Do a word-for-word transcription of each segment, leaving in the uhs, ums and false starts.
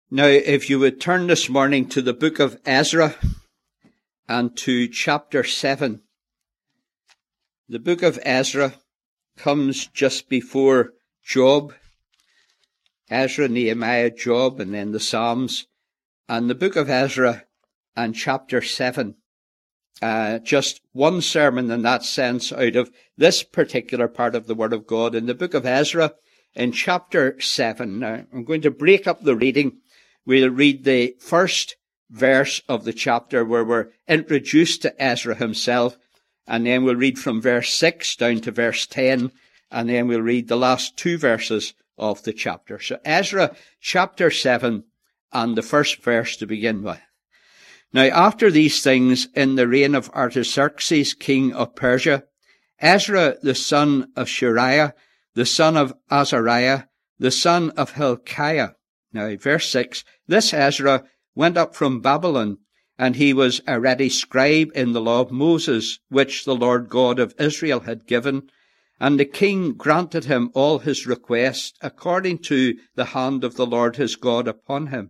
Now, if you would turn this morning to the book of Ezra and to chapter seven. The book of Ezra comes just before Job. Ezra, Nehemiah, Job, and then the Psalms. And the book of Ezra and chapter seven. Uh, just one sermon in that sense out of this particular part of the Word of God. In the book of Ezra, in chapter seven. Now, I'm going to break up the reading. We'll read the first verse of the chapter where we're introduced to Ezra himself, and then we'll read from verse six down to verse ten, and then we'll read the last two verses of the chapter. So Ezra chapter seven and the first verse to begin with. Now after these things, in the reign of Artaxerxes, king of Persia, Ezra the son of Shariah, the son of Azariah, the son of Hilkiah. Now, verse six, this Ezra went up from Babylon, and he was a ready scribe in the law of Moses, which the Lord God of Israel had given. And the king granted him all his requests, according to the hand of the Lord his God upon him.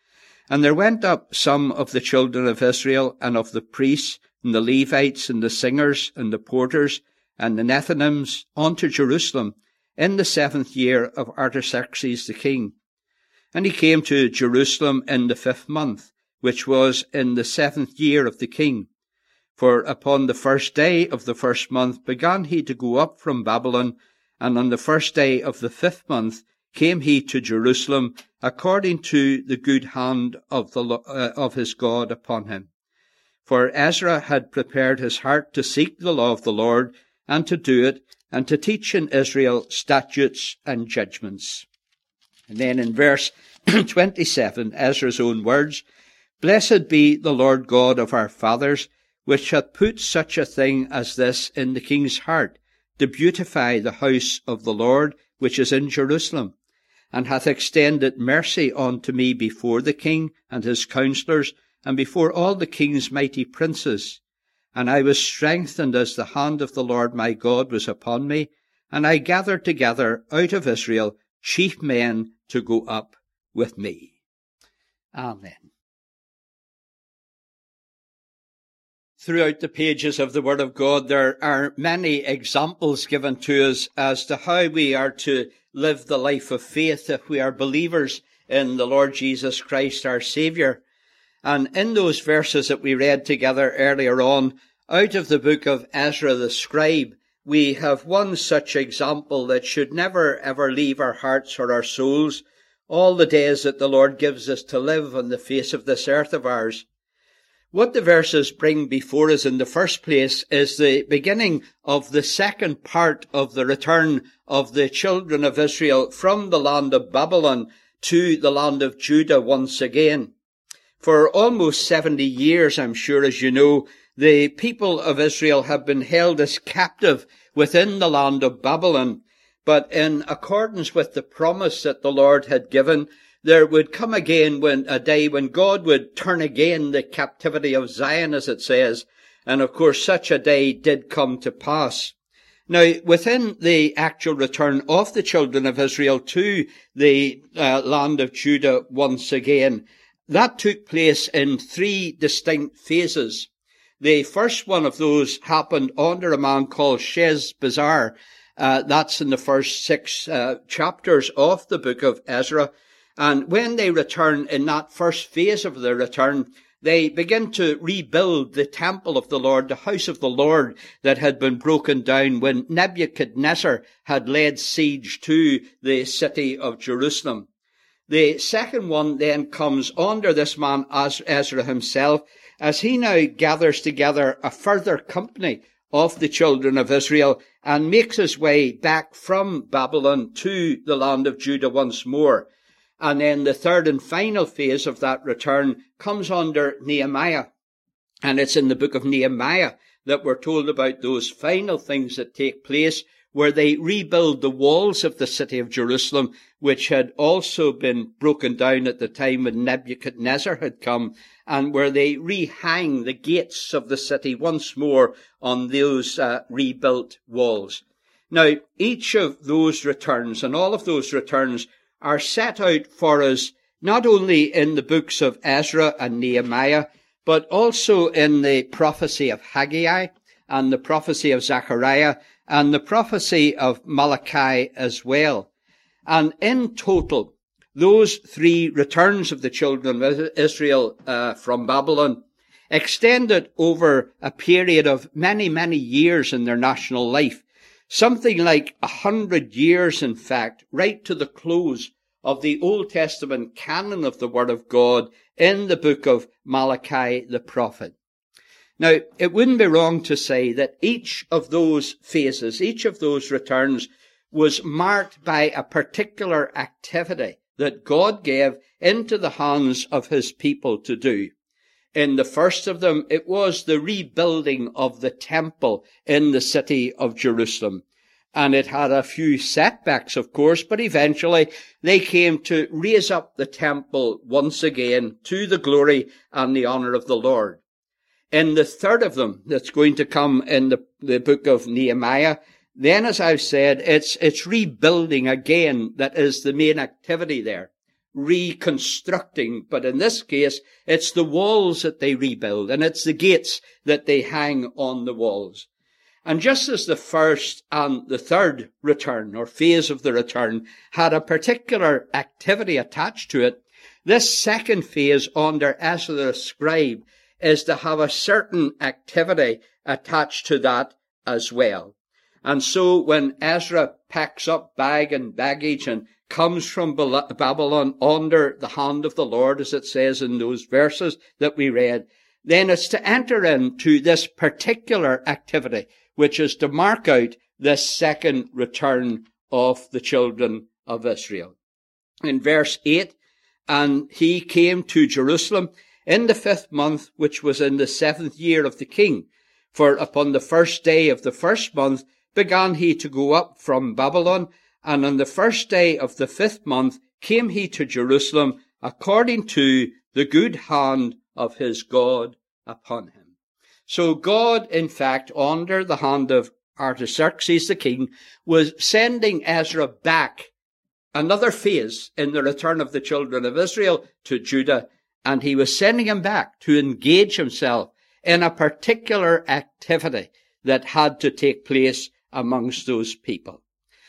And there went up some of the children of Israel, and of the priests, and the Levites, and the singers, and the porters, and the Nethinims, unto Jerusalem, in the seventh year of Artaxerxes the king. And he came to Jerusalem in the fifth month, which was in the seventh year of the king. For upon the first day of the first month began he to go up from Babylon, and on the first day of the fifth month came he to Jerusalem, according to the good hand of the uh, of his God upon him. For Ezra had prepared his heart to seek the law of the Lord, and to do it, and to teach in Israel statutes and judgments. And then in verse twenty-seven, Ezra's own words, Blessed be the Lord God of our fathers, which hath put such a thing as this in the king's heart, to beautify the house of the Lord, which is in Jerusalem, and hath extended mercy unto me before the king and his counsellors, and before all the king's mighty princes. And I was strengthened as the hand of the Lord my God was upon me, and I gathered together out of Israel chief men to go up with me. Amen. Throughout the pages of the Word of God, there are many examples given to us as to how we are to live the life of faith if we are believers in the Lord Jesus Christ, our Saviour. And in those verses that we read together earlier on, out of the book of Ezra the scribe, we have one such example that should never ever leave our hearts or our souls all the days that the Lord gives us to live on the face of this earth of ours. What the verses bring before us in the first place is the beginning of the second part of the return of the children of Israel from the land of Babylon to the land of Judah once again. For almost seventy years, I'm sure as you know, the people of Israel have been held as captive within the land of Babylon. But in accordance with the promise that the Lord had given, there would come again when a day when God would turn again the captivity of Zion, as it says. And of course, such a day did come to pass. Now, within the actual return of the children of Israel to the uh, land of Judah once again, that took place in three distinct phases. The first one of those happened under a man called Sheshbazzar. Uh, that's in the first six uh, chapters of the book of Ezra. And when they return in that first phase of their return, they begin to rebuild the temple of the Lord, the house of the Lord that had been broken down when Nebuchadnezzar had laid siege to the city of Jerusalem. The second one then comes under this man Ezra himself, as he now gathers together a further company of the children of Israel and makes his way back from Babylon to the land of Judah once more. And then the third and final phase of that return comes under Nehemiah. And it's in the book of Nehemiah that we're told about those final things that take place, where they rebuild the walls of the city of Jerusalem, which had also been broken down at the time when Nebuchadnezzar had come, and where they rehang the gates of the city once more on those uh, rebuilt walls. Now, each of those returns and all of those returns are set out for us not only in the books of Ezra and Nehemiah, but also in the prophecy of Haggai and the prophecy of Zechariah and the prophecy of Malachi as well. And in total, those three returns of the children of Israel uh, from Babylon extended over a period of many, many years in their national life. Something like a hundred years, in fact, right to the close of the Old Testament canon of the Word of God in the book of Malachi the prophet. Now, it wouldn't be wrong to say that each of those phases, each of those returns, was marked by a particular activity that God gave into the hands of his people to do. In the first of them, it was the rebuilding of the temple in the city of Jerusalem. And it had a few setbacks, of course, but eventually they came to raise up the temple once again to the glory and the honor of the Lord. In the third of them, that's going to come in the, the book of Nehemiah, then, as I've said, it's, it's rebuilding again that is the main activity there. Reconstructing, but in this case, it's the walls that they rebuild, and it's the gates that they hang on the walls. And just as the first and the third return, or phase of the return, had a particular activity attached to it, this second phase under Ezra the scribe is to have a certain activity attached to that as well. And so when Ezra packs up bag and baggage and comes from Babylon under the hand of the Lord, as it says in those verses that we read, then it's to enter into this particular activity, which is to mark out this second return of the children of Israel. In verse eight, and he came to Jerusalem in the fifth month, which was in the seventh year of the king. For upon the first day of the first month began he to go up from Babylon, and on the first day of the fifth month came he to Jerusalem, according to the good hand of his God upon him. So God, in fact, under the hand of Artaxerxes the king, was sending Ezra back another phase in the return of the children of Israel to Judah, and he was sending him back to engage himself in a particular activity that had to take place amongst those people.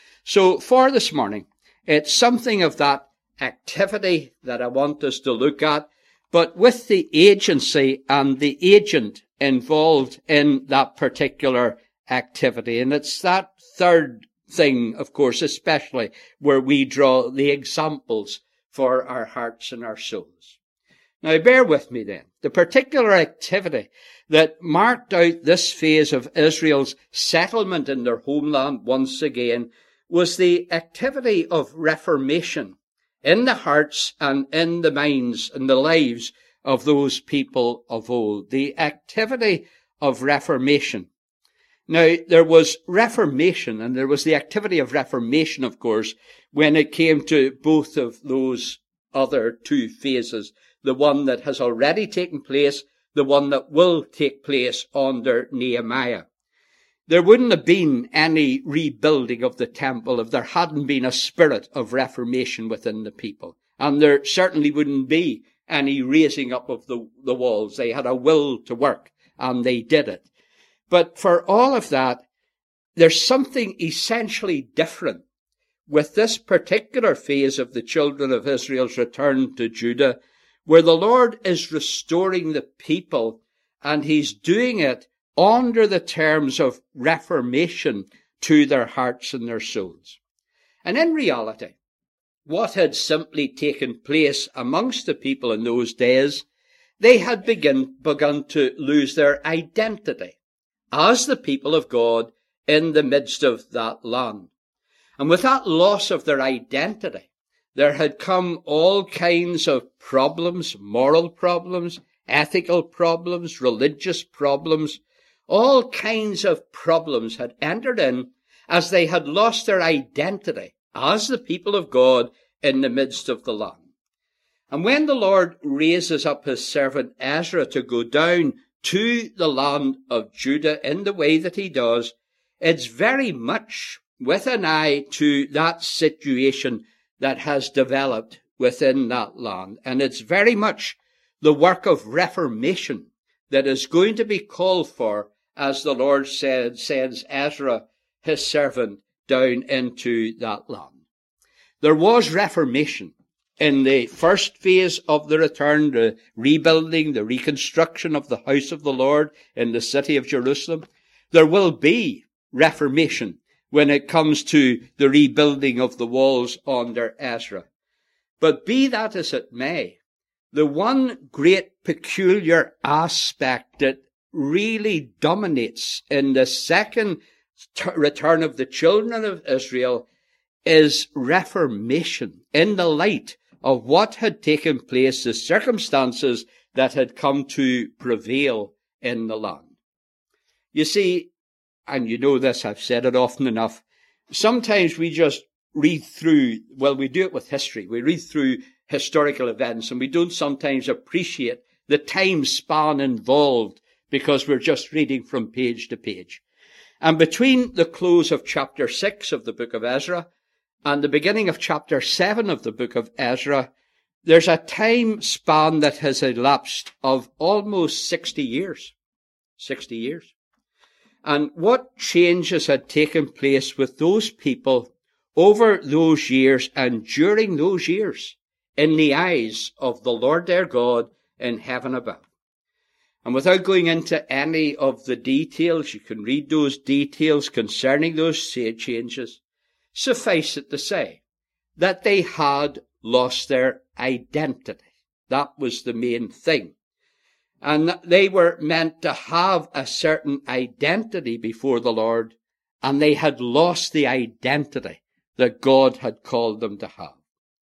So for this morning, it's something of that activity that I want us to look at, but with the agency and the agent involved in that particular activity. And it's that third thing, of course, especially where we draw the examples for our hearts and our souls. Now, bear with me then. The particular activity that marked out this phase of Israel's settlement in their homeland once again was the activity of reformation in the hearts and in the minds and the lives of those people of old. The activity of reformation. Now, there was reformation, and there was the activity of reformation, of course, when it came to both of those other two phases. The one that has already taken place, the one that will take place under Nehemiah. There wouldn't have been any rebuilding of the temple if there hadn't been a spirit of reformation within the people. And there certainly wouldn't be any raising up of the, the walls. They had a will to work, and they did it. But for all of that, there's something essentially different with this particular phase of the children of Israel's return to Judah, where the Lord is restoring the people, and he's doing it under the terms of reformation to their hearts and their souls. And in reality, what had simply taken place amongst the people in those days, they had begin, begun to lose their identity as the people of God in the midst of that land. And with that loss of their identity, there had come all kinds of problems, moral problems, ethical problems, religious problems. All kinds of problems had entered in as they had lost their identity as the people of God in the midst of the land. And when the Lord raises up his servant Ezra to go down to the land of Judah in the way that he does, it's very much with an eye to that situation that has developed within that land. And it's very much the work of reformation that is going to be called for as the Lord said, sends Ezra, his servant, down into that land. There was reformation in the first phase of the return, the rebuilding, the reconstruction of the house of the Lord in the city of Jerusalem. There will be reformation when it comes to the rebuilding of the walls under Ezra. But be that as it may, the one great peculiar aspect that really dominates in the second t- return of the children of Israel is reformation in the light of what had taken place, the circumstances that had come to prevail in the land. You see, and you know this, I've said it often enough, sometimes we just read through, well, we do it with history. We read through historical events and we don't sometimes appreciate the time span involved because we're just reading from page to page. And between the close of chapter six of the book of Ezra and the beginning of chapter seven of the book of Ezra, there's a time span that has elapsed of almost sixty years. sixty years. And what changes had taken place with those people over those years and during those years in the eyes of the Lord their God in heaven above. And without going into any of the details, you can read those details concerning those changes. Suffice it to say that they had lost their identity. That was the main thing. And they were meant to have a certain identity before the Lord, and they had lost the identity that God had called them to have.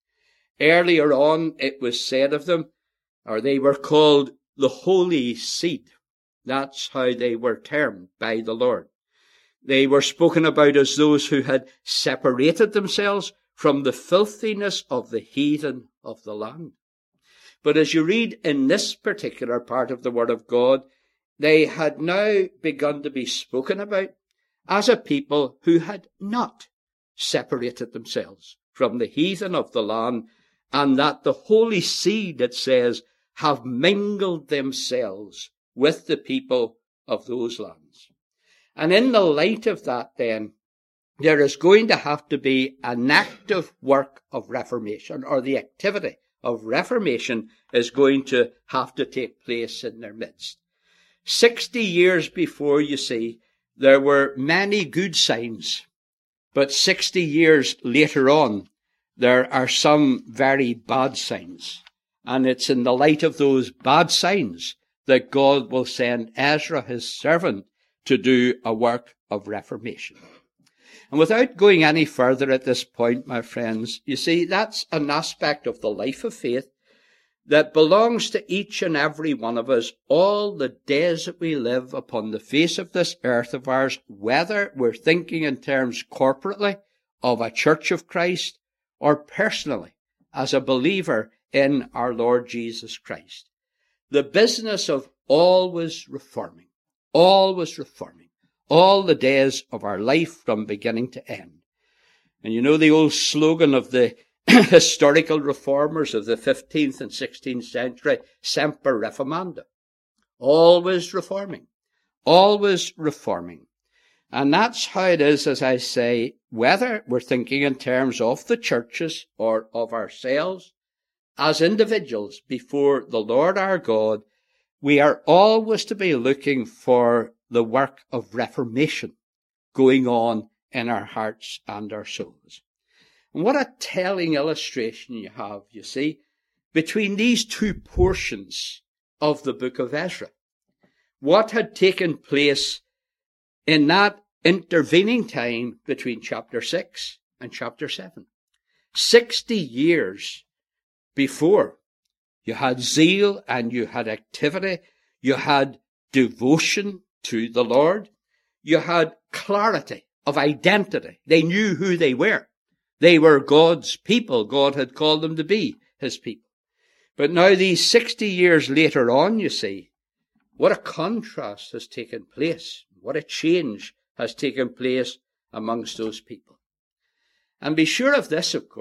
Earlier on, it was said of them, or they were called the Holy Seed. That's how they were termed by the Lord. They were spoken about as those who had separated themselves from the filthiness of the heathen of the land. But as you read in this particular part of the Word of God, they had now begun to be spoken about as a people who had not separated themselves from the heathen of the land, and that the holy seed, it says, have mingled themselves with the people of those lands. And in the light of that, then, there is going to have to be an active work of reformation, or the activity of reformation is going to have to take place in their midst. Sixty years before, you see, there were many good signs, but sixty years later on, there are some very bad signs. And it's in the light of those bad signs that God will send Ezra, his servant, to do a work of reformation. And without going any further at this point, my friends, you see, that's an aspect of the life of faith that belongs to each and every one of us all the days that we live upon the face of this earth of ours, whether we're thinking in terms corporately of a church of Christ or personally as a believer in our Lord Jesus Christ. The business of always reforming, always reforming, all the days of our life from beginning to end. And you know the old slogan of the historical reformers of the fifteenth and sixteenth century, Semper Reformanda. Always reforming, always reforming. And that's how it is, as I say, whether we're thinking in terms of the churches or of ourselves as individuals before the Lord our God, we are always to be looking for the work of reformation going on in our hearts and our souls. And what a telling illustration you have, you see, between these two portions of the book of Ezra. What had taken place in that intervening time between chapter six and chapter seven. Sixty years before, you had zeal and you had activity, you had devotion to the Lord, you had clarity of identity. They knew who they were. They were God's people. God had called them to be his people. But now these sixty years later on, you see, what a contrast has taken place. What a change has taken place amongst those people. And be sure of this, of course,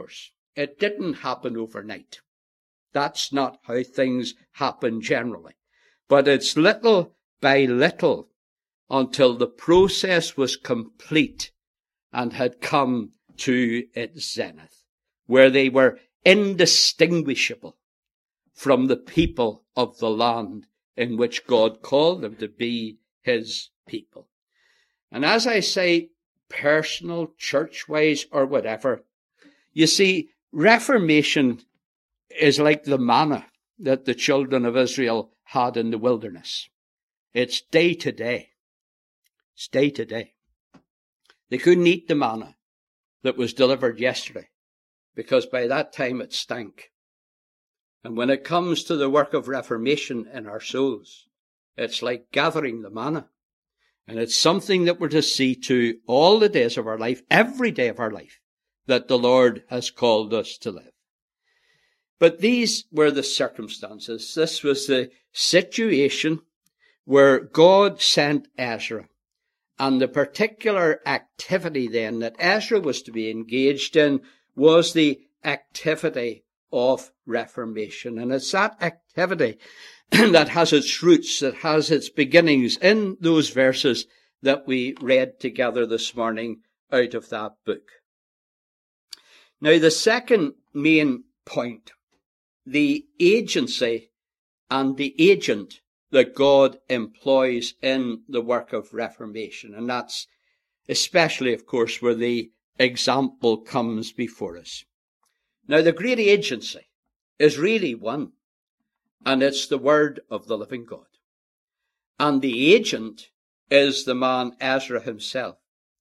It didn't happen overnight. That's not how things happen generally. But it's little by little until the process was complete and had come to its zenith, where they were indistinguishable from the people of the land in which God called them to be his people. And as I say, personal, church-wise, or whatever, you see, Reformation is like the manna that the children of Israel had in the wilderness. It's day to day. It's day to day. They couldn't eat the manna that was delivered yesterday, because by that time it stank. And when it comes to the work of reformation in our souls, it's like gathering the manna. And it's something that we're to see to all the days of our life, every day of our life, that the Lord has called us to live. But these were the circumstances. This was the situation where God sent Ezra. And the particular activity then that Ezra was to be engaged in was the activity of reformation. And it's that activity that has its roots, that has its beginnings in those verses that we read together this morning out of that book. Now, the second main point, the agency and the agent that God employs in the work of reformation. And that's especially, of course, where the example comes before us. Now, the great agency is really one, and it's the word of the living God. And the agent is the man Ezra himself.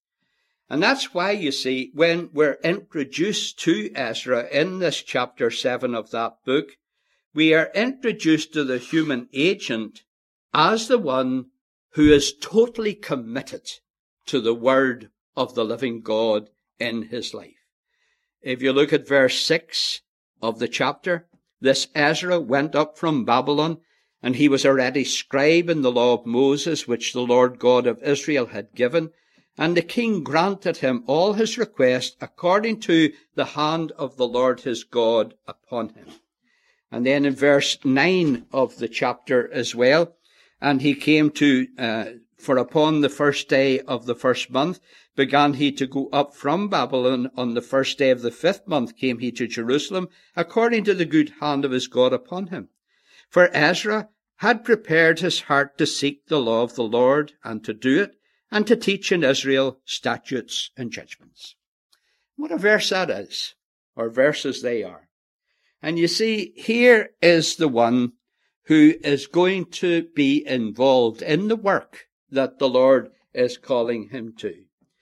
And that's why, you see, when we're introduced to Ezra in this chapter seven of that book, we are introduced to the human agent as the one who is totally committed to the word of the living God in his life. If you look at verse six of the chapter, this Ezra went up from Babylon, and he was already scribe in the law of Moses, which the Lord God of Israel had given. And the king granted him all his requests according to the hand of the Lord his God upon him. And then in verse nine of the chapter as well, and he came to, uh, for upon the first day of the first month began he to go up from Babylon. On the first day of the fifth month came he to Jerusalem, according to the good hand of his God upon him. For Ezra had prepared his heart to seek the law of the Lord, and to do it, and to teach in Israel statutes and judgments. What a verse that is, or verses they are. And you see, here is the one who is going to be involved in the work that the Lord is calling him to.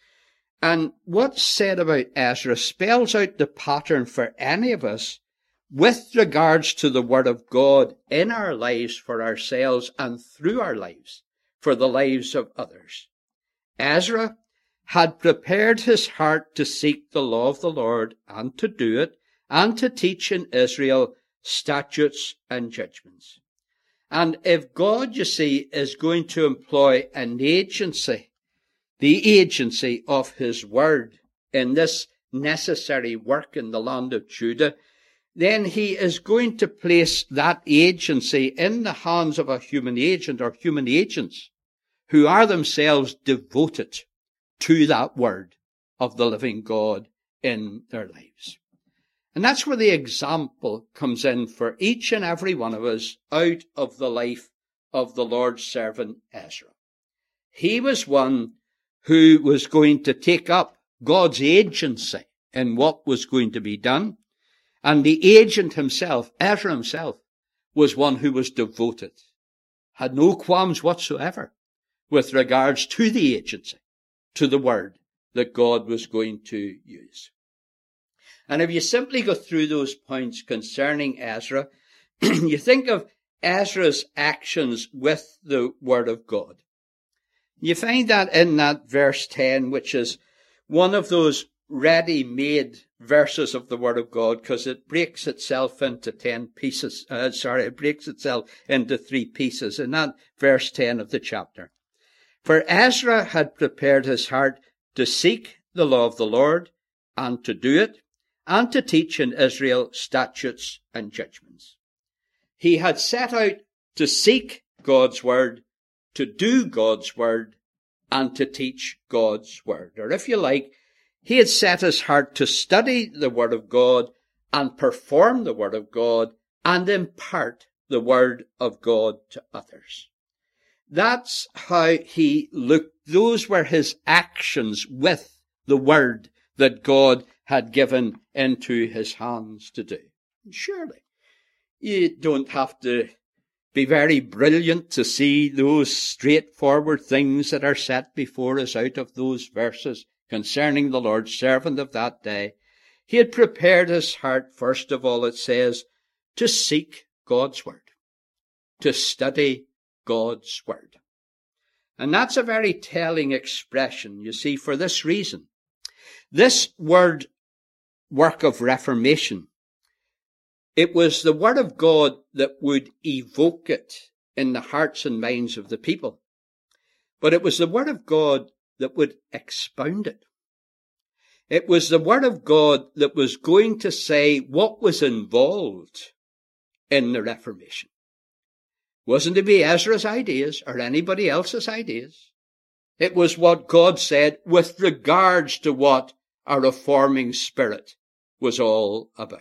And what's said about Ezra spells out the pattern for any of us with regards to the word of God in our lives for ourselves and through our lives for the lives of others. Ezra had prepared his heart to seek the law of the Lord and to do it, and to teach in Israel statutes and judgments. And if God, you see, is going to employ an agency, the agency of his word in this necessary work in the land of Judah, then he is going to place that agency in the hands of a human agent or human agents who are themselves devoted to that word of the living God in their lives. And that's where the example comes in for each and every one of us out of the life of the Lord's servant Ezra. He was one who was going to take up God's agency in what was going to be done. And the agent himself, Ezra himself, was one who was devoted, had no qualms whatsoever with regards to the agency, to the word that God was going to use. And if you simply go through those points concerning Ezra, you think of Ezra's actions with the word of God. You find that in that verse ten, which is one of those ready-made verses of the word of God, because it breaks itself into ten pieces. Uh, sorry, it breaks itself into three pieces in that verse ten of the chapter. For Ezra had prepared his heart to seek the law of the Lord and to do it, and to teach in Israel statutes and judgments. He had set out to seek God's word, to do God's word, and to teach God's word. Or if you like, he had set his heart to study the word of God and perform the word of God and impart the word of God to others. That's how he looked. Those were his actions with the word that God had given into his hands to do. And surely, you don't have to be very brilliant to see those straightforward things that are set before us out of those verses concerning the Lord's servant of that day. He had prepared his heart, first of all, it says, to seek God's word, to study God's word. And that's a very telling expression, you see, for this reason. This word, work of reformation, it was the word of God that would evoke it in the hearts and minds of the people. But it was the word of God that would expound it. It was the word of God that was going to say what was involved in the Reformation. It wasn't to be Ezra's ideas or anybody else's ideas. It was what God said with regards to what a reforming spirit was all about.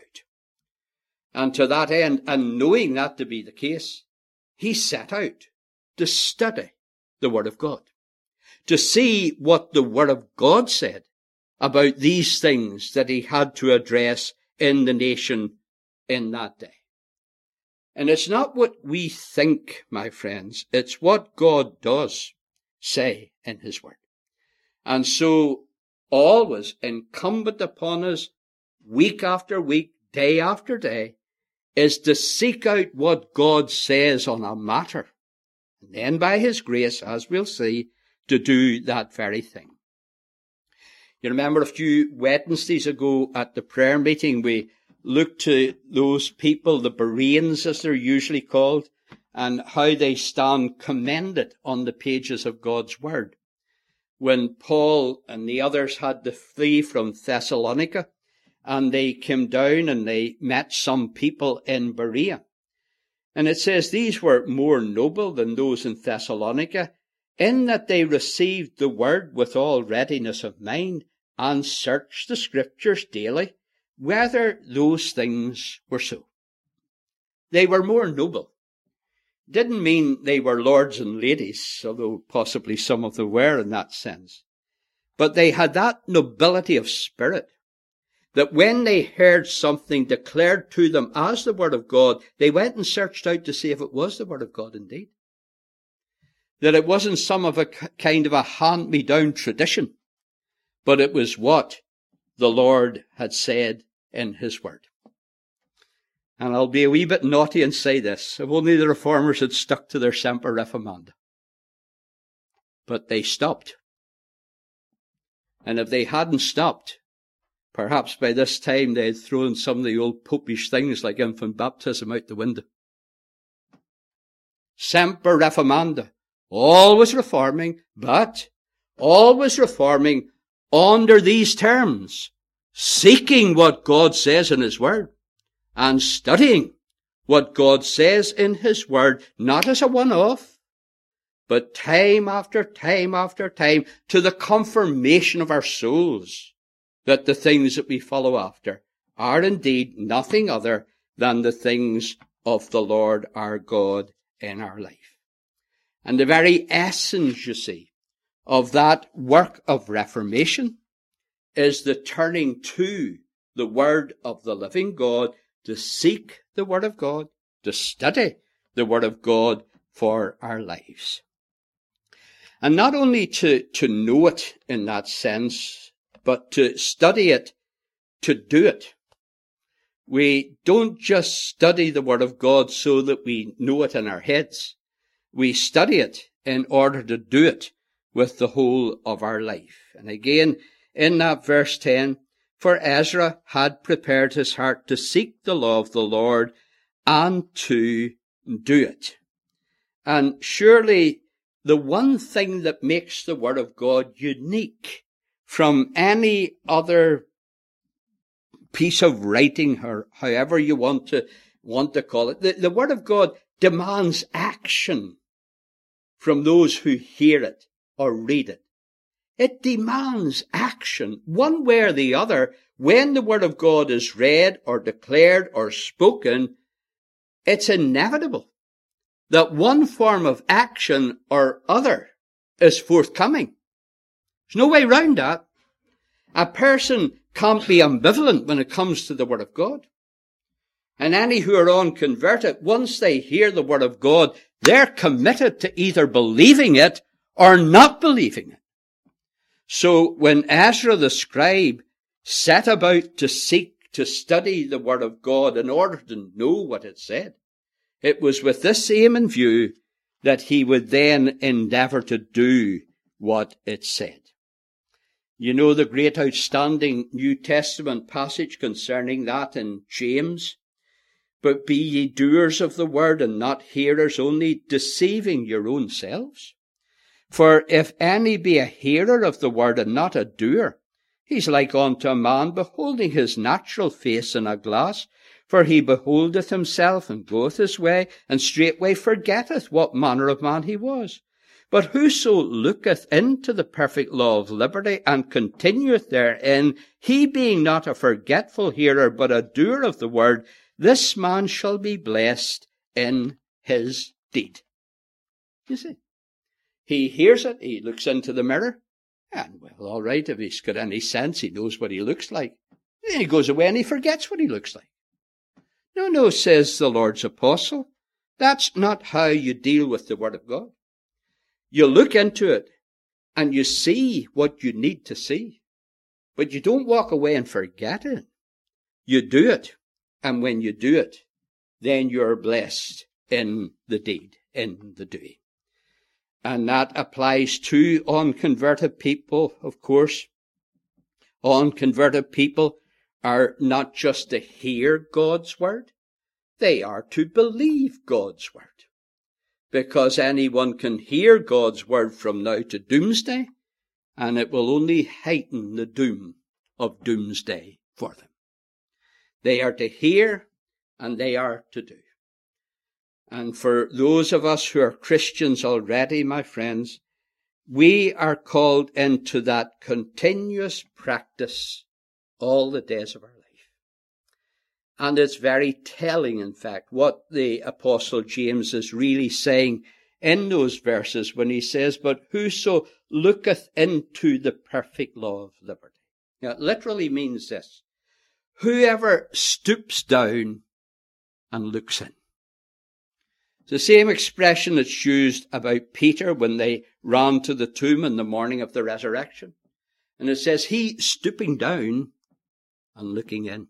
And to that end, and knowing that to be the case, he set out to study the word of God, to see what the word of God said about these things that he had to address in the nation in that day. And it's not what we think, my friends. It's what God does say in his word. And so always incumbent upon us, week after week, day after day, is to seek out what God says on a matter. And then by his grace, as we'll see, to do that very thing. You remember a few Wednesdays ago at the prayer meeting, we looked to those people, the Bereans as they're usually called, and how they stand commended on the pages of God's word. When Paul and the others had to flee from Thessalonica, and they came down and they met some people in Berea. And it says these were more noble than those in Thessalonica, in that they received the word with all readiness of mind, and searched the scriptures daily, whether those things were so. They were more noble. Didn't mean they were lords and ladies, although possibly some of them were in that sense. But they had that nobility of spirit, that when they heard something declared to them as the word of God, they went and searched out to see if it was the word of God indeed. That it wasn't some of a kind of a hand-me-down tradition, but it was what the Lord had said in his word. And I'll be a wee bit naughty and say this, if only the reformers had stuck to their Semper Reformanda. But they stopped. And if they hadn't stopped, perhaps by this time they had thrown some of the old popish things like infant baptism out the window. Semper Reformanda. Always reforming, but always reforming under these terms. Seeking what God says in his word. And studying what God says in his word, not as a one-off, but time after time after time, to the confirmation of our souls, that the things that we follow after are indeed nothing other than the things of the Lord our God in our life. And the very essence, you see, of that work of reformation is the turning to the word of the living God, to seek the word of God, to study the word of God for our lives. And not only to, to know it in that sense, but to study it, to do it. We don't just study the word of God so that we know it in our heads. We study it in order to do it with the whole of our life. And again, in that verse ten, for Ezra had prepared his heart to seek the law of the Lord and to do it. And surely the one thing that makes the word of God unique from any other piece of writing, or however you want to, want to call it. The, the Word of God demands action from those who hear it or read it. It demands action, one way or the other. When the Word of God is read or declared or spoken, it's inevitable that one form of action or other is forthcoming. There's no way around that. A person can't be ambivalent when it comes to the Word of God. And any who are unconverted, once they hear the Word of God, they're committed to either believing it or not believing it. So when Ezra the scribe set about to seek to study the Word of God in order to know what it said, it was with this aim in view that he would then endeavour to do what it said. You know the great outstanding New Testament passage concerning that in James. But be ye doers of the word and not hearers only, deceiving your own selves. For if any be a hearer of the word and not a doer, he's like unto a man beholding his natural face in a glass. For he beholdeth himself and goeth his way, and straightway forgetteth what manner of man he was. But whoso looketh into the perfect law of liberty, and continueth therein, he being not a forgetful hearer, but a doer of the word, this man shall be blessed in his deed. You see, he hears it, he looks into the mirror, and well, all right, if he's got any sense, he knows what he looks like. Then he goes away and he forgets what he looks like. No, no, says the Lord's apostle, that's not how you deal with the Word of God. You look into it and you see what you need to see, but you don't walk away and forget it. You do it, and when you do it, then you're blessed in the deed, in the doing. And that applies to unconverted people, of course. Unconverted people are not just to hear God's word, they are to believe God's word. Because anyone can hear God's word from now to doomsday, and it will only heighten the doom of doomsday for them. They are to hear, and they are to do. And for those of us who are Christians already, my friends, we are called into that continuous practice all the days of our life. And it's very telling, in fact, what the Apostle James is really saying in those verses when he says, but whoso looketh into the perfect law of liberty. Now, it literally means this. Whoever stoops down and looks in. It's the same expression that's used about Peter when they ran to the tomb in the morning of the resurrection. And it says, he stooping down and looking in.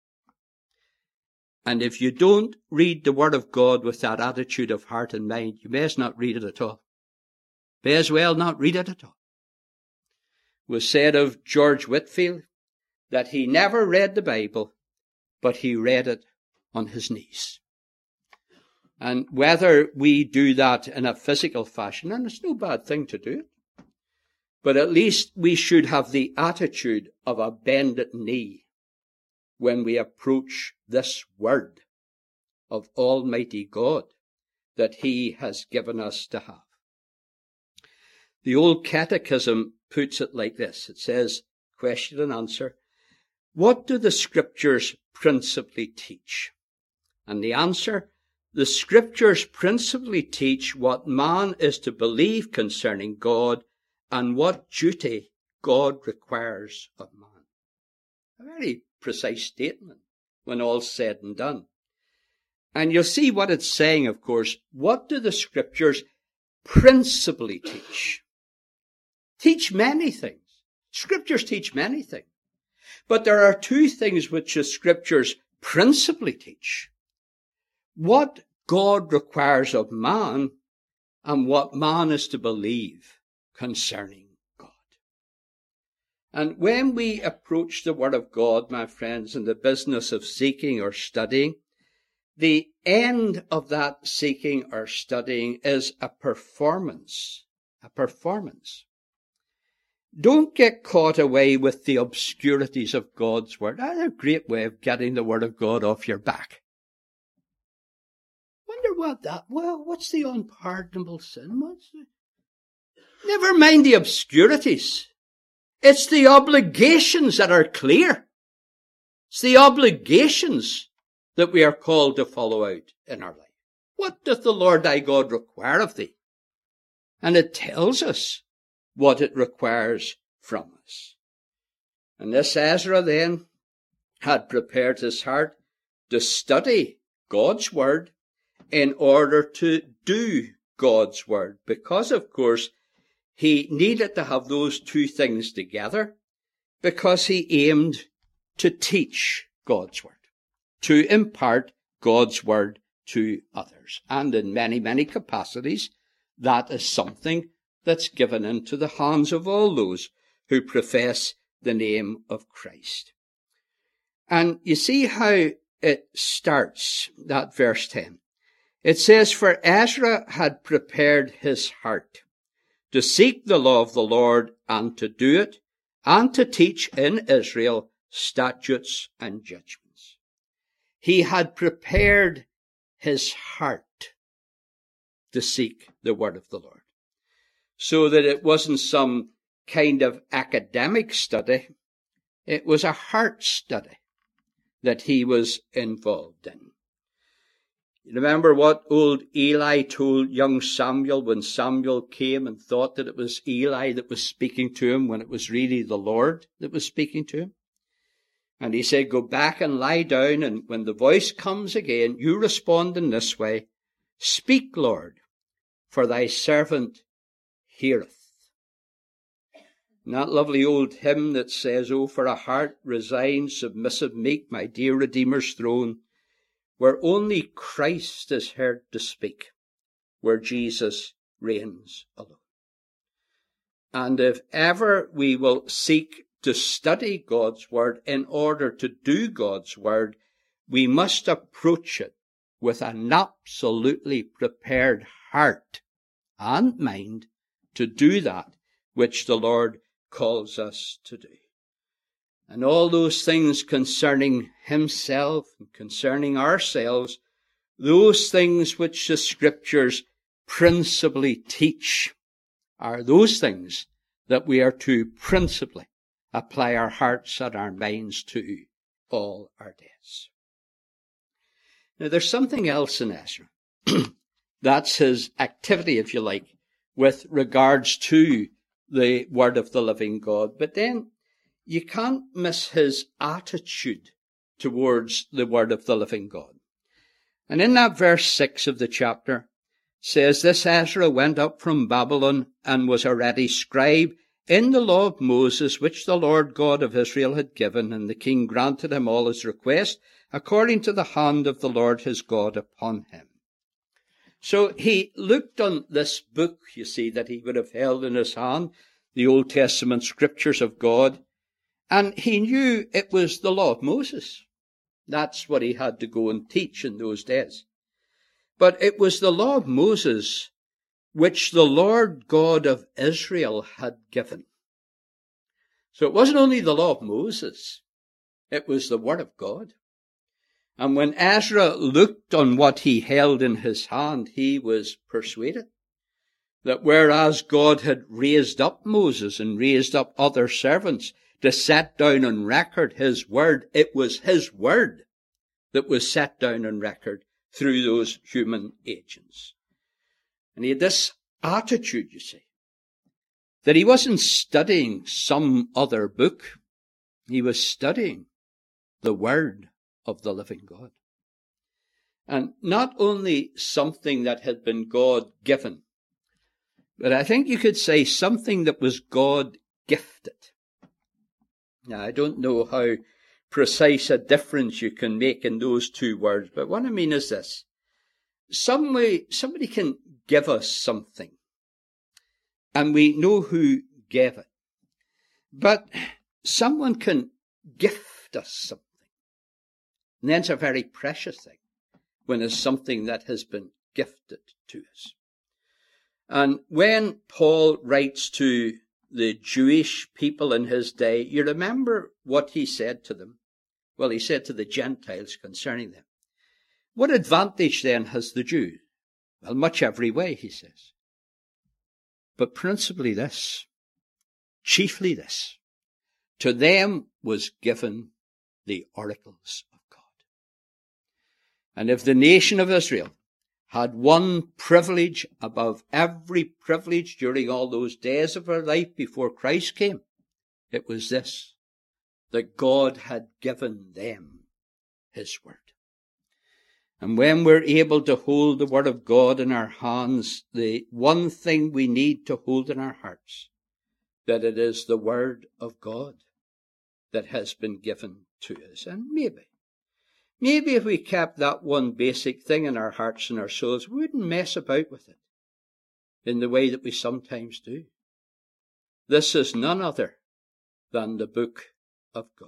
And if you don't read the Word of God with that attitude of heart and mind, you may as not read it at all. May as well not read it at all. It was said of George Whitefield that he never read the Bible, but he read it on his knees. And whether we do that in a physical fashion, and it's no bad thing to do it, but at least we should have the attitude of a bended knee when we approach this word of Almighty God that he has given us to have. The old catechism puts it like this. It says, question and answer, what do the scriptures principally teach? And the answer, the scriptures principally teach what man is to believe concerning God and what duty God requires of man. A very precise statement when all's said and done. And you'll see what it's saying, of course. What do the scriptures principally teach? Teach many things. Scriptures teach many things. But there are two things which the scriptures principally teach. What God requires of man and what man is to believe concerning God. And when we approach the Word of God, my friends, in the business of seeking or studying, the end of that seeking or studying is a performance. A performance. Don't get caught away with the obscurities of God's word. That's a great way of getting the word of God off your back. Wonder what that, well, what's the unpardonable sin? What's the... Never mind the obscurities. It's the obligations that are clear. It's the obligations that we are called to follow out in our life. What doth the Lord thy God require of thee? And it tells us what it requires from us. And this Ezra then had prepared his heart to study God's word in order to do God's word. Because, of course, he needed to have those two things together, because he aimed to teach God's word, to impart God's word to others. And in many, many capacities, that is something that's given into the hands of all those who profess the name of Christ. And you see how it starts, that verse ten. It says, "For Ezra had prepared his heart to seek the law of the Lord and to do it, and to teach in Israel statutes and judgments." He had prepared his heart to seek the word of the Lord, so that it wasn't some kind of academic study. It was a heart study that he was involved in. You remember what old Eli told young Samuel when Samuel came and thought that it was Eli that was speaking to him, when it was really the Lord that was speaking to him? And he said, "Go back and lie down, and when the voice comes again, you respond in this way, 'Speak, Lord, for thy servant heareth.'" And that lovely old hymn that says, "Oh, for a heart resigned, submissive, meek, my dear Redeemer's throne, where only Christ is heard to speak, where Jesus reigns alone." And if ever we will seek to study God's word in order to do God's word, we must approach it with an absolutely prepared heart and mind to do that which the Lord calls us to do. And all those things concerning himself and concerning ourselves, those things which the scriptures principally teach, are those things that we are to principally apply our hearts and our minds to all our days. Now, there's something else in Ezra. That's his activity, if you like, with regards to the word of the living God. But then you can't miss his attitude towards the word of the living God. And in that verse six of the chapter says, "This Ezra went up from Babylon and was a ready scribe in the law of Moses, which the Lord God of Israel had given, and the king granted him all his request, according to the hand of the Lord his God upon him." So he looked on this book, you see, that he would have held in his hand, the Old Testament scriptures of God, and he knew it was the law of Moses. That's what he had to go and teach in those days. But it was the law of Moses which the Lord God of Israel had given. So it wasn't only the law of Moses, it was the word of God. And when Ezra looked on what he held in his hand, he was persuaded that whereas God had raised up Moses and raised up other servants to set down on record his word, it was his word that was set down on record through those human agents. And he had this attitude, you see, that he wasn't studying some other book. He was studying the word of the living God. And not only something that had been God-given, but I think you could say something that was God-gifted. Now, I don't know how precise a difference you can make in those two words, but what I mean is this. Some way, somebody can give us something, and we know who gave it. But someone can gift us something. And then it's a very precious thing when it's something that has been gifted to us. And when Paul writes to the Jewish people in his day, you remember what he said to them? Well, he said to the Gentiles concerning them, what advantage then has the Jew? Well, much every way, he says. But principally this, chiefly this, to them was given the oracles of God. And if the nation of Israel had one privilege above every privilege during all those days of her life before Christ came, it was this, that God had given them his word. And when we're able to hold the word of God in our hands, the one thing we need to hold in our hearts, that it is the word of God that has been given to us. And maybe, maybe if we kept that one basic thing in our hearts and our souls, we wouldn't mess about with it in the way that we sometimes do. This is none other than the book of God.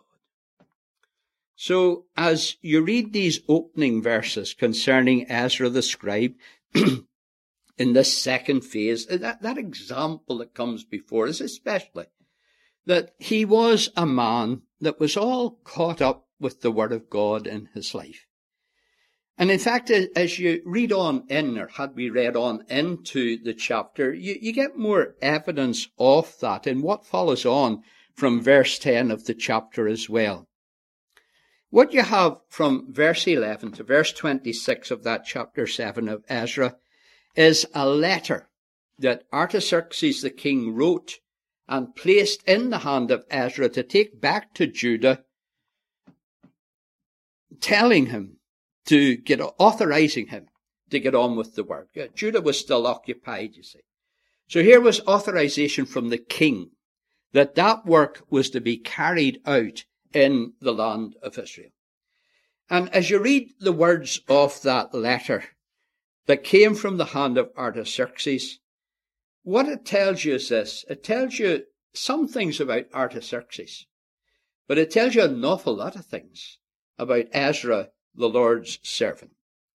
So, as you read these opening verses concerning Ezra the scribe, in this second phase, that, that example that comes before us especially, that he was a man that was all caught up with the word of God in his life. And in fact, as you read on in, or had we read on into the chapter, you, you get more evidence of that in what follows on from verse ten of the chapter as well. What you have from verse eleven to verse twenty-six of that chapter seven of Ezra is a letter that Artaxerxes the king wrote and placed in the hand of Ezra to take back to Judah, telling him to get, authorizing him to get on with the work. Judah was still occupied, you see. So here was authorization from the king that that work was to be carried out in the land of Israel. And as you read the words of that letter that came from the hand of Artaxerxes, what it tells you is this. It tells you some things about Artaxerxes, but it tells you an awful lot of things about Ezra, the Lord's servant.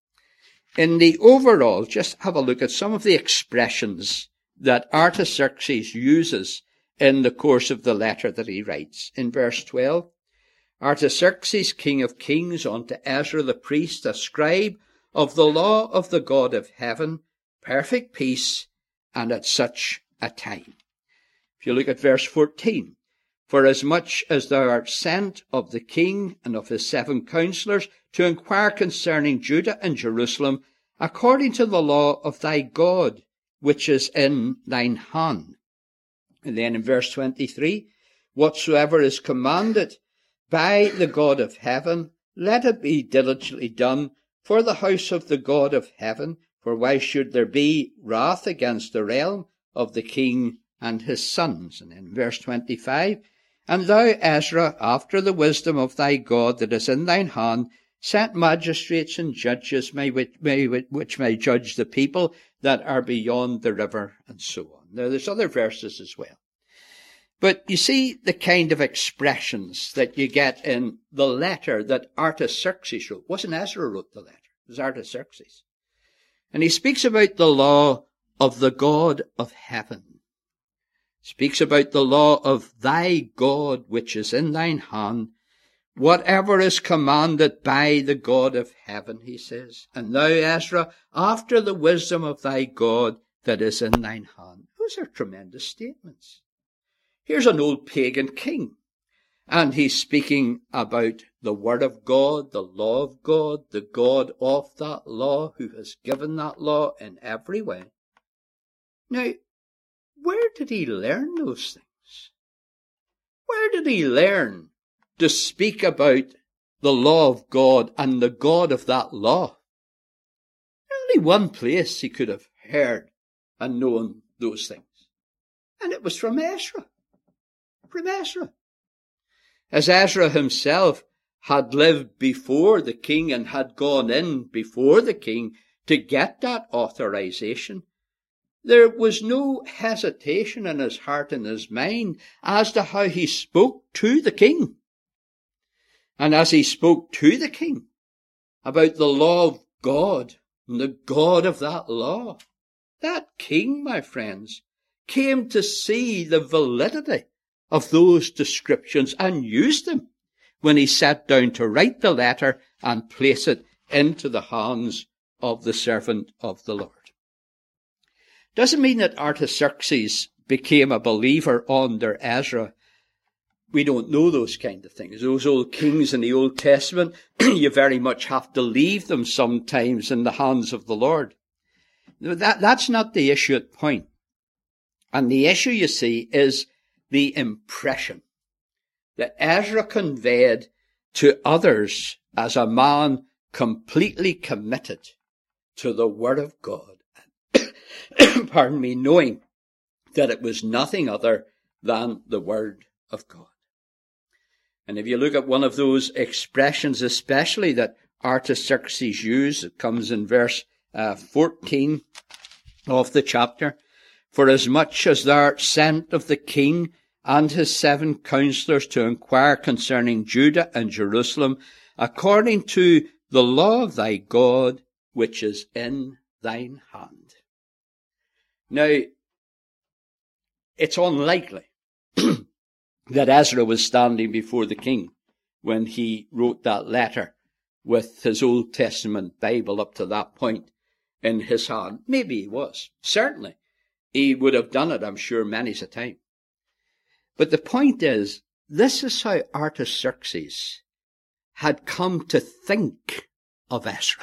In the overall, just have a look at some of the expressions that Artaxerxes uses in the course of the letter that he writes. In verse twelve, Artaxerxes, king of kings, unto Ezra the priest, a scribe of the law of the God of heaven, perfect peace, and at such a time. If you look at verse fourteen, for as much as thou art sent of the king and of his seven counselors to inquire concerning Judah and Jerusalem, according to the law of thy God, which is in thine hand. And then in verse twenty-three, whatsoever is commanded by the God of heaven, let it be diligently done for the house of the God of heaven, for why should there be wrath against the realm of the king and his sons? And in verse twenty-five, and thou, Ezra, after the wisdom of thy God that is in thine hand, set magistrates and judges may, which, may, which may judge the people that are beyond the river, and so on. Now, there's other verses as well. But you see the kind of expressions that you get in the letter that Artaxerxes wrote. It wasn't Ezra who wrote the letter. It was Artaxerxes. And he speaks about the law of the God of heaven. Speaks about the law of thy God which is in thine hand. Whatever is commanded by the God of heaven, he says. And thou, Ezra, after the wisdom of thy God that is in thine hand. Those are tremendous statements. Here's an old pagan king, and he's speaking about the word of God, the law of God, the God of that law, who has given that law in every way. Now, where did he learn those things? Where did he learn to speak about the law of God and the God of that law? Only one place he could have heard and known those things, and it was from Ezra. From Ezra. As Ezra himself had lived before the king and had gone in before the king to get that authorization, there was no hesitation in his heart and his mind as to how he spoke to the king. And as he spoke to the king about the law of God and the God of that law, that king, my friends, came to see the validity of those descriptions and used them when he sat down to write the letter and place it into the hands of the servant of the Lord. Doesn't mean that Artaxerxes became a believer under Ezra. We don't know those kind of things. Those old kings in the Old Testament, you very much have to leave them sometimes in the hands of the Lord. That, that's not the issue at point. And the issue, you see, is the impression that Ezra conveyed to others as a man completely committed to the Word of God. Pardon me, knowing that it was nothing other than the Word of God. And if you look at one of those expressions, especially that Artaxerxes used, it comes in verse uh, fourteen of the chapter. For as much as thou art sent of the king and his seven counselors to inquire concerning Judah and Jerusalem, according to the law of thy God, which is in thine hand. Now, it's unlikely that Ezra was standing before the king when he wrote that letter with his Old Testament Bible up to that point in his hand. Maybe he was. Certainly. He would have done it, I'm sure, many a time. But the point is, this is how Artaxerxes had come to think of Ezra.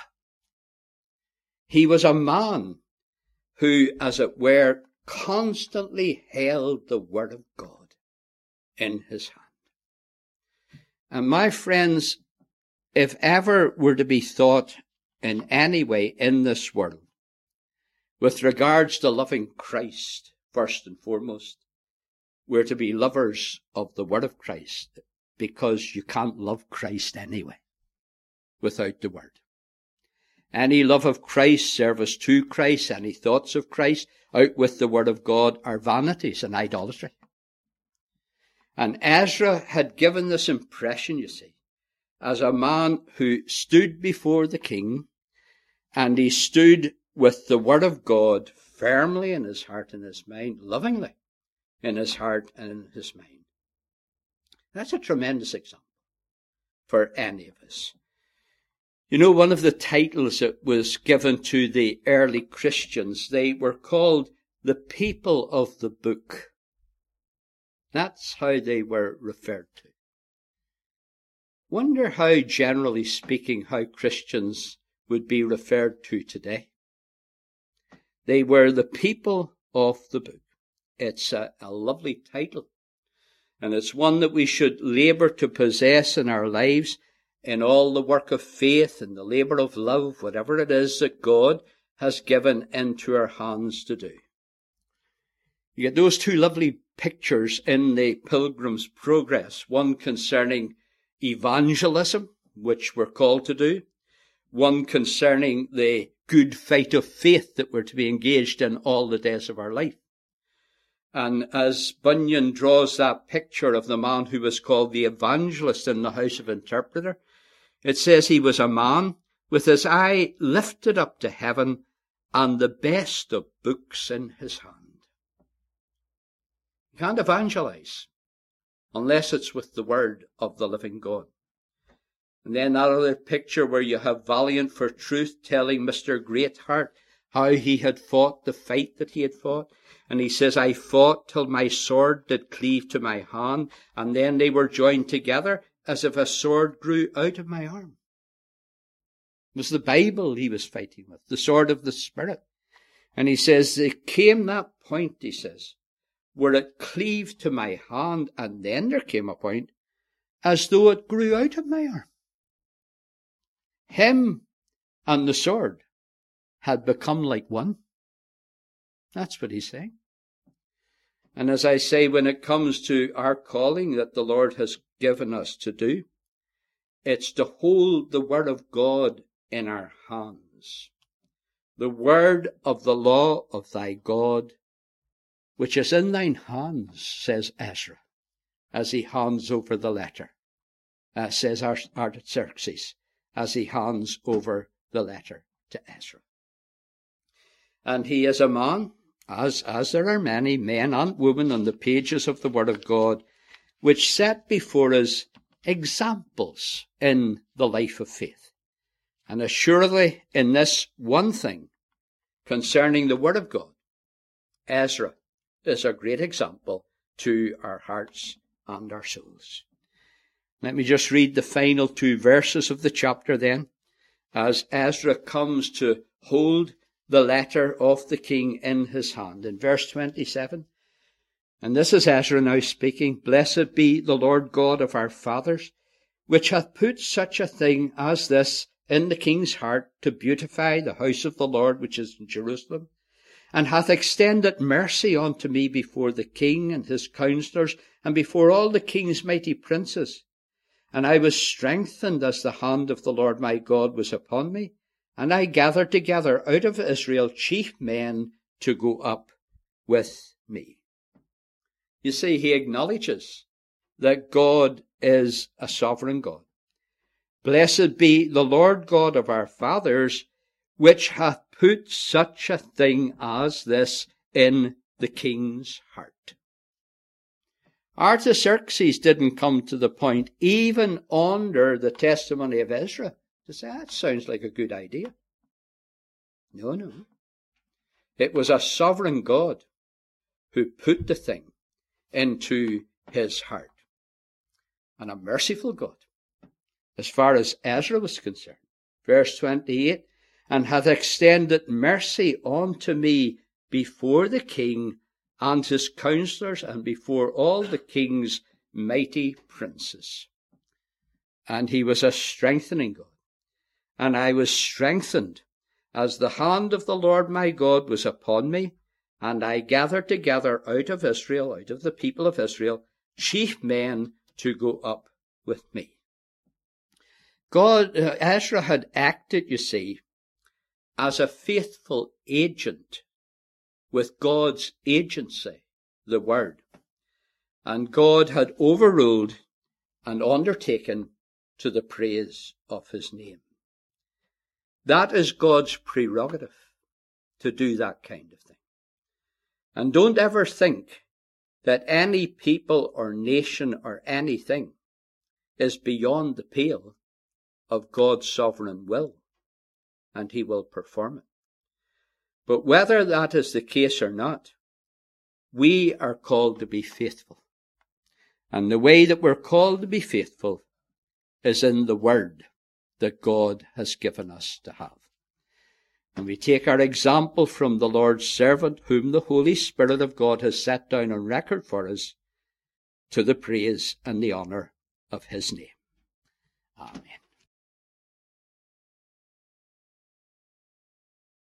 He was a man who, as it were, constantly held the Word of God in his hand. And my friends, if ever were to be thought in any way in this world, with regards to loving Christ, first and foremost, we're to be lovers of the Word of Christ, because you can't love Christ anyway without the Word. Any love of Christ, service to Christ, any thoughts of Christ out with the Word of God are vanities and idolatry. And Ezra had given this impression, you see, as a man who stood before the king, and he stood with the Word of God firmly in his heart and his mind, lovingly in his heart and in his mind. That's a tremendous example for any of us. You know, one of the titles that was given to the early Christians, they were called the people of the book. That's how they were referred to. Wonder how, generally speaking, how Christians would be referred to today. They were the people of the book. It's a, a lovely title. And it's one that we should labour to possess in our lives, in all the work of faith and the labour of love, whatever it is that God has given into our hands to do. You get those two lovely pictures in the Pilgrim's Progress, one concerning evangelism, which we're called to do, one concerning the good fight of faith that we're to be engaged in all the days of our life. And as Bunyan draws that picture of the man who was called the evangelist in the House of Interpreter, it says he was a man with his eye lifted up to heaven and the best of books in his hand. You can't evangelize unless it's with the word of the living God. And then that other picture where you have Valiant for Truth telling Mister Greatheart how he had fought the fight that he had fought. And he says, I fought till my sword did cleave to my hand, and then they were joined together as if a sword grew out of my arm. It was the Bible he was fighting with, the sword of the Spirit. And he says, there came that point, he says, where it cleaved to my hand, and then there came a point as though it grew out of my arm. Him and the sword had become like one. That's what he's saying. And as I say, when it comes to our calling that the Lord has given us to do, it's to hold the Word of God in our hands. The word of the law of thy God, which is in thine hands, says Ezra, as he hands over the letter, uh, says Artaxerxes, as he hands over the letter to Ezra. And he is a man as, as there are many men and women on the pages of the Word of God, which set before us examples in the life of faith. And assuredly in this one thing concerning the Word of God, Ezra is a great example to our hearts and our souls. Let me just read the final two verses of the chapter then, as Ezra comes to hold the letter of the king in his hand. In verse twenty-seven, and this is Ezra now speaking, "Blessed be the Lord God of our fathers, which hath put such a thing as this in the king's heart, to beautify the house of the Lord which is in Jerusalem, and hath extended mercy unto me before the king and his counselors, and before all the king's mighty princes. And I was strengthened as the hand of the Lord my God was upon me, and I gathered together out of Israel chief men to go up with me." You see, he acknowledges that God is a sovereign God. "Blessed be the Lord God of our fathers, which hath put such a thing as this in the king's heart." Artaxerxes didn't come to the point, even under the testimony of Ezra, to say, that sounds like a good idea. No, no. It was a sovereign God who put the thing into his heart. And a merciful God, as far as Ezra was concerned. Verse twenty-eight, "And hath extended mercy unto me before the king and his counselors, and before all the king's mighty princes." And he was a strengthening God. "And I was strengthened as the hand of the Lord my God was upon me, and I gathered together out of Israel, out of the people of Israel, chief men to go up with me." God, uh, Ezra had acted, you see, as a faithful agent with God's agency, the Word. And God had overruled and undertaken to the praise of his name. That is God's prerogative, to do that kind of thing. And don't ever think that any people or nation or anything is beyond the pale of God's sovereign will, and he will perform it. But whether that is the case or not, we are called to be faithful. And the way that we're called to be faithful is in the Word that God has given us to have. And we take our example from the Lord's servant, whom the Holy Spirit of God has set down on record for us, to the praise and the honour of his name. Amen.